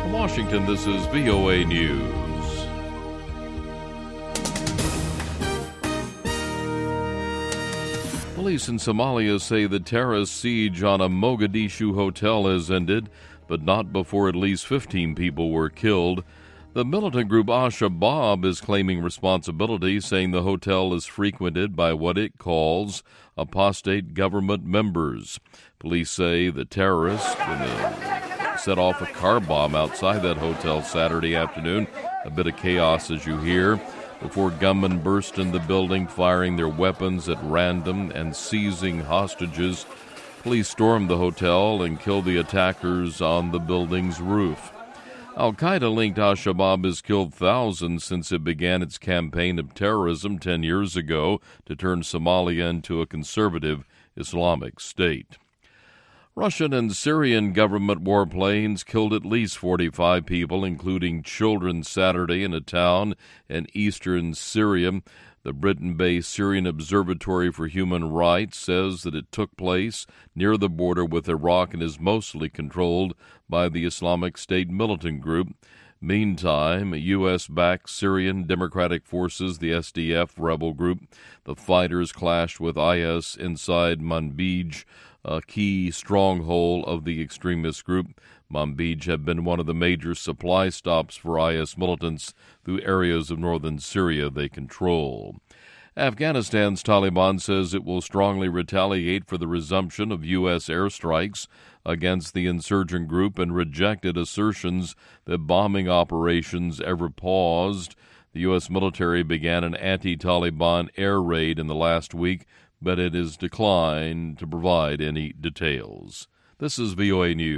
From Washington, this is VOA News. Police in Somalia say the terrorist siege on a Mogadishu hotel has ended, but not before at least 15 people were killed. The militant group Al-Shabaab is claiming responsibility, saying the hotel is frequented by what it calls apostate government members. Police say the terrorists set off a car bomb outside that hotel Saturday afternoon. A bit of chaos, as you hear, before gunmen burst in the building, firing their weapons at random and seizing hostages. Police stormed the hotel and killed the attackers on the building's roof. Al-Qaeda-linked Al-Shabaab has killed thousands since it began its campaign of terrorism 10 years ago to turn Somalia into a conservative Islamic state. Russian and Syrian government warplanes killed at least 45 people, including children, Saturday in a town in eastern Syria. The Britain-based Syrian Observatory for Human Rights says that it took place near the border with Iraq and is mostly controlled by the Islamic State militant group. Meantime, U.S.-backed Syrian Democratic Forces, the SDF rebel group, the fighters clashed with IS inside Manbij, a key stronghold of the extremist group. Manbij had been one of the major supply stops for IS militants through areas of northern Syria they control. Afghanistan's Taliban says it will strongly retaliate for the resumption of U.S. airstrikes against the insurgent group and rejected assertions that bombing operations ever paused. The U.S. military began an anti-Taliban air raid in the last week, but it has declined to provide any details. This is VOA News.